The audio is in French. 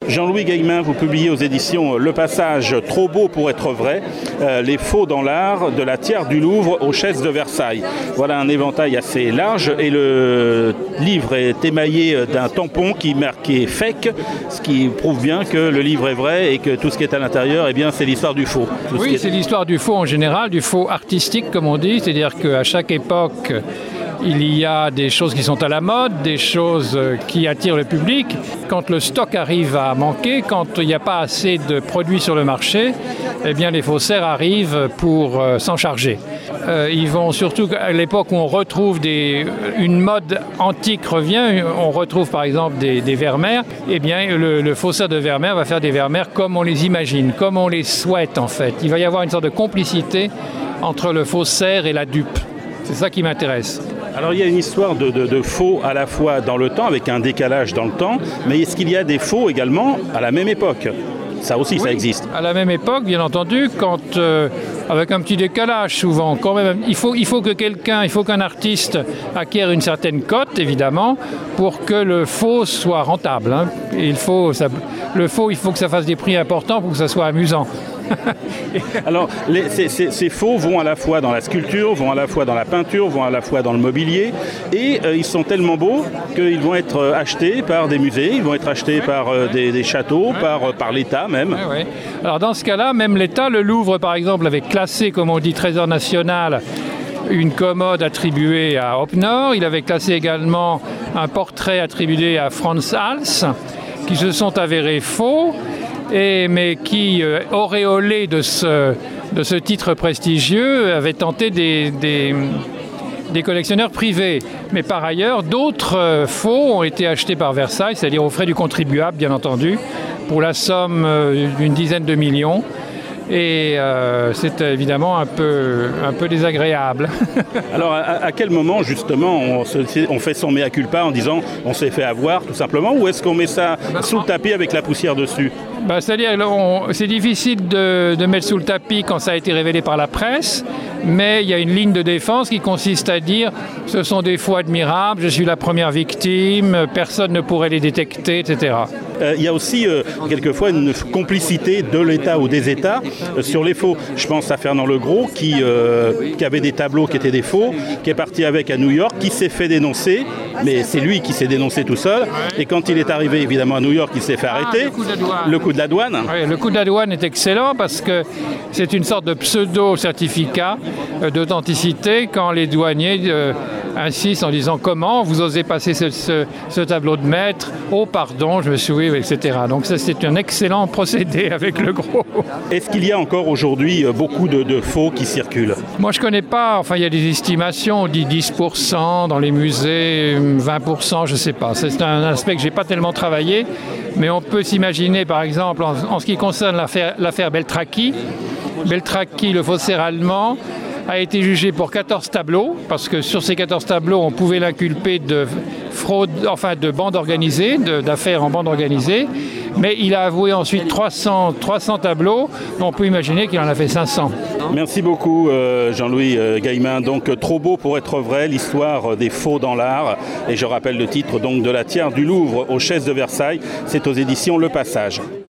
Jean-Louis Gaimin, vous publiez aux éditions Le Passage, Trop beau pour être vrai, les faux dans l'art, de la Thiers du Louvre aux chaises de Versailles. Voilà un éventail assez large et le livre est émaillé d'un tampon qui marqué fake, ce qui prouve bien que le livre est vrai et que tout ce qui est à l'intérieur, eh bien, c'est l'histoire du faux. Oui, c'est l'histoire du faux en général, du faux artistique comme on dit, c'est-à-dire qu'à chaque époque, il y a des choses qui sont à la mode, des choses qui attirent le public. Quand le stock arrive à manquer, quand il n'y a pas assez de produits sur le marché, eh bien les faussaires arrivent pour s'en charger. Ils vont surtout à l'époque où on retrouve une mode antique revient, on retrouve par exemple des Vermeer, eh bien le faussaire de Vermeer va faire des Vermeer comme on les imagine, comme on les souhaite en fait. Il va y avoir une sorte de complicité entre le faussaire et la dupe. C'est ça qui m'intéresse. Alors il y a une histoire de faux à la fois dans le temps, avec un décalage dans le temps, mais est-ce qu'il y a des faux également à la même époque ? Ça aussi, oui, ça existe. À la même époque, bien entendu, quand avec un petit décalage souvent. Quand même, il faut qu'un artiste acquiert une certaine cote, évidemment, pour que le faux soit rentable. Hein. Le faux, il faut que ça fasse des prix importants pour que ça soit amusant. Alors, ces faux vont à la fois dans la sculpture, vont à la fois dans la peinture, vont à la fois dans le mobilier, et ils sont tellement beaux qu'ils vont être achetés par des musées, ils vont être achetés par des châteaux, par l'État même. Oui. Alors dans ce cas-là, même l'État, le Louvre par exemple, avait classé, comme on dit, trésor national, une commode attribuée à Opnord. Il avait classé également un portrait attribué à Franz Hals, qui se sont avérés faux. Mais qui, auréolé de ce titre prestigieux, avait tenté des collectionneurs privés. Mais par ailleurs, d'autres faux ont été achetés par Versailles, c'est-à-dire aux frais du contribuable, bien entendu, pour la somme d'une dizaine de millions. Et c'est évidemment un peu désagréable. Alors à quel moment justement on fait son mea culpa en disant on s'est fait avoir tout simplement, ou est-ce qu'on met ça sous le tapis avec la poussière dessus ? C'est-à-dire c'est difficile de mettre sous le tapis quand ça a été révélé par la presse, mais il y a une ligne de défense qui consiste à dire ce sont des faux admirables, je suis la première victime, personne ne pourrait les détecter, etc. Il y a aussi quelquefois une complicité de l'État ou des États sur les faux. Je pense à Fernand Legros qui avait des tableaux qui étaient des faux, qui est parti avec à New York, qui s'est fait dénoncer, mais c'est lui qui s'est dénoncé tout seul. Et quand il est arrivé évidemment à New York, il s'est fait arrêter. Le coup de la douane. Oui, le coup de la douane est excellent parce que c'est une sorte de pseudo-certificat d'authenticité quand les douaniers insistent en disant comment vous osez passer ce tableau de maître, oh pardon, je me souviens, etc. Donc ça c'est un excellent procédé avec Legros. Est-ce qu'il y a encore aujourd'hui beaucoup de faux qui circulent ? Moi je connais pas, enfin il y a des estimations, on dit 10% dans les musées, 20%, je sais pas. C'est un aspect que j'ai pas tellement travaillé, mais on peut s'imaginer par exemple en ce qui concerne l'affaire Beltracchi, le faussaire allemand, a été jugé pour 14 tableaux, parce que sur ces 14 tableaux, on pouvait l'inculper de fraude, enfin de bande organisée, d'affaires en bande organisée, mais il a avoué ensuite 300 tableaux, on peut imaginer qu'il en a fait 500. Merci beaucoup Jean-Louis Gaimin. Donc Trop beau pour être vrai, l'histoire des faux dans l'art, et je rappelle le titre donc de la Thiers du Louvre aux chaises de Versailles, c'est aux éditions Le Passage.